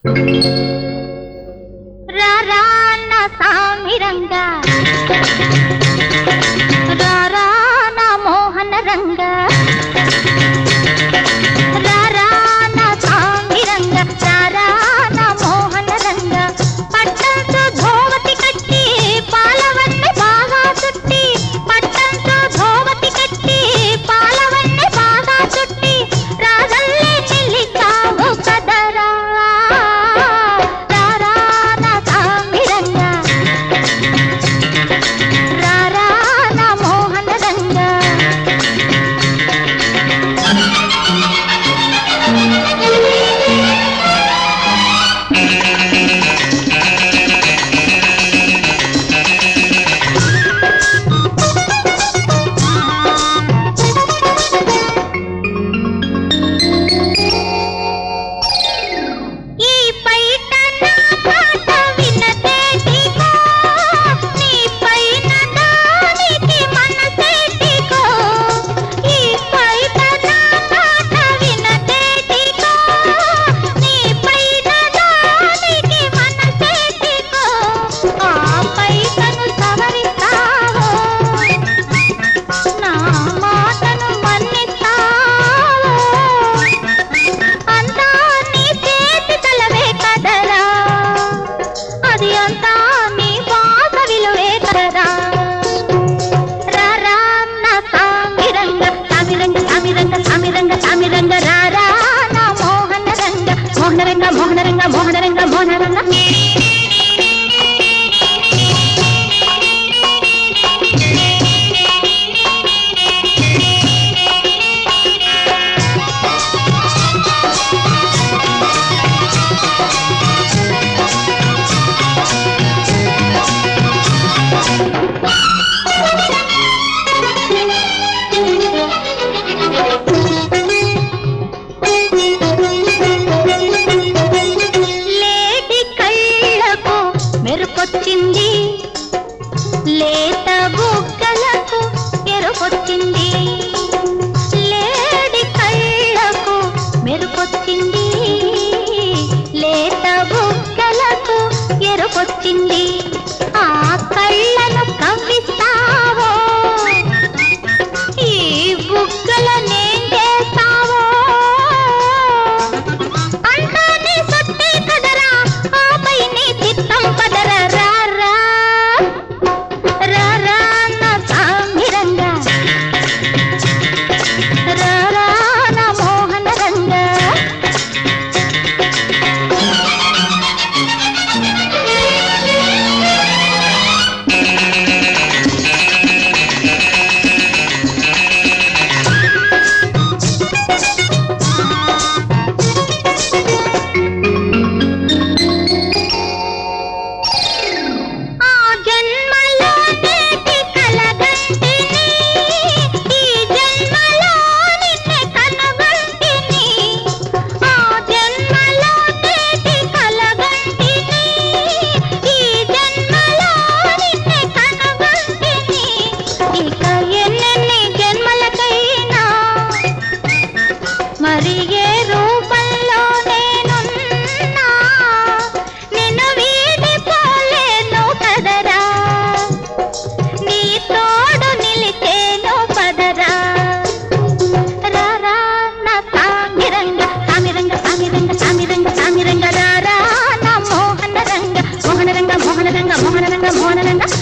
రారా నా సామిరంగా, రారా నా మోహన రంగా, రారా నా సామిరంగా, రారా నా మోహన రంగా. పట్టంతో ధోవతి కట్టి పాలవన్నీ బాగా చుట్టి, పట్టంతో ధోవతి కట్టి పాలవన్నీ బాగా చుట్టి, రాజల్లే నిలిచావు కదరా. రారా నా సామిరంగా, రారా నా మోహన రంగా. ఈ పైట నా మాట వినదేటికో, నీ పైన దానికి మనసేటికో. ఈ పైట నా మాట వినదేటికో, నీ పైన దానికి మనసేటికో. ఆ పైటను సవరిస్తావో, నా మాటను మన్నిస్తావో, అంతా నీ చేతి తలవే కదరా. అది అంతా నీ వాత విలువే కదరా. రారా నా సామిరంగ, సామిరంగ సామిరంగ సామిరంగ సామిరంగ, రారా నా మోహన రంగ, మోహన రంగ మోహన రంగ మోహన రంగ మోహన రంగ. లేడి కళ్ళకు మెరుపొచ్చింది, లేత బుగ్గలకు ఎరుపొచ్చింది. లేడి కళ్ళకు మెరుపొచ్చింది, లేత బుగ్గలకు ఎరుపొచ్చింది. ఆ కళ్ళను కవ్విస్తావో, ఈ బుగ్గలనేం చేస్తావో, అంతా నీ సొత్తే కదరా. ఆపై నీ చిత్తం కదరా. రారా రారా నా సామిరంగా, రారా నా మోహన రంగా. ఆ జన్మలో నేటి కలగంటిని, ఈ జన్మలో నిన్నే కనగంటిని. ఆ జన్మలో నేటి కలగంటిని, ఈ జన్మలో నిన్నే కనగంటిని. ఇక ఎన్నెన్ని జన్మలకైనా మరి ఏ రూపంలో నేనున్నా, నిన్ను వీడిపోలేను కదరా. నీ తోడు నిలిచేను పదరా. రారా నా సామిరంగ, సామిరంగ సామిరంగ సామిరంగ సామిరంగ, రారా నా మోహన రంగ, మోహన రంగ మోహన రంగ మోహన రంగ మోహన రంగ.